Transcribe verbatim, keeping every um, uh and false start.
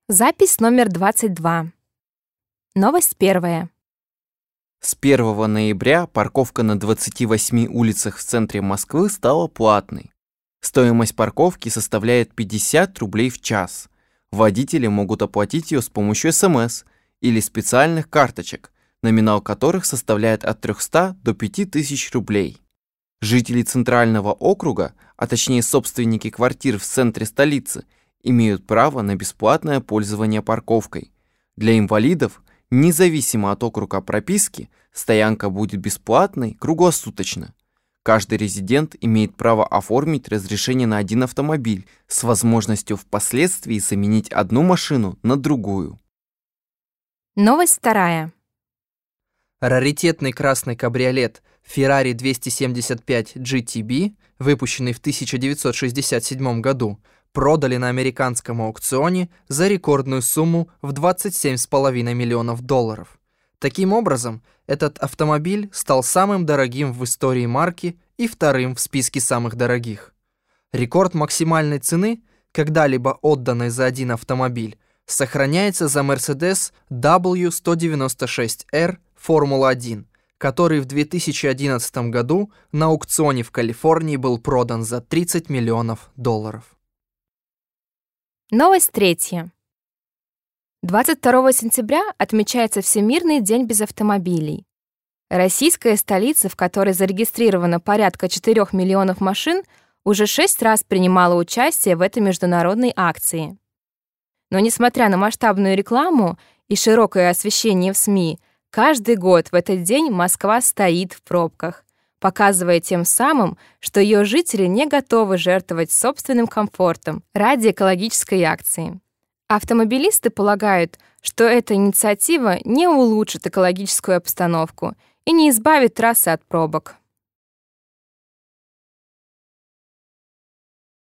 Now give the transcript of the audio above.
Запись номер двадцать два. Новость первая. С первого ноября парковка на двадцати восьми улицах в центре Москвы стала платной. Стоимость парковки составляет пятьдесят рублей в час. Водители могут оплатить ее с помощью эс эм эс или специальных карточек, номинал которых составляет от трёхсот до пяти тысяч рублей. Жители Центрального округа, а точнее собственники квартир в центре столицы, имеют право на бесплатное пользование парковкой. Для инвалидов, независимо от округа прописки, стоянка будет бесплатной круглосуточно. Каждый резидент имеет право оформить разрешение на один автомобиль с возможностью впоследствии заменить одну машину на другую. Новость вторая. Раритетный красный кабриолет Ferrari двести семьдесят пять джи ти би, выпущенный в тысяча девятьсот шестьдесят седьмом году, продали на американском аукционе за рекордную сумму в двадцать семь с половиной миллионов долларов. Таким образом, этот автомобиль стал самым дорогим в истории марки и вторым в списке самых дорогих. Рекорд максимальной цены, когда-либо отданной за один автомобиль, сохраняется за Mercedes дабл ю сто девяносто шесть эр Формула один, который в две тысячи одиннадцатом году на аукционе в Калифорнии был продан за тридцать миллионов долларов. Новость третья. двадцать второго сентября отмечается Всемирный день без автомобилей. Российская столица, в которой зарегистрировано порядка четырёх миллионов машин, уже шесть раз принимала участие в этой международной акции. Но несмотря на масштабную рекламу и широкое освещение в СМИ, каждый год в этот день Москва стоит в пробках, показывая тем самым, что ее жители не готовы жертвовать собственным комфортом ради экологической акции. Автомобилисты полагают, что эта инициатива не улучшит экологическую обстановку и не избавит трассы от пробок.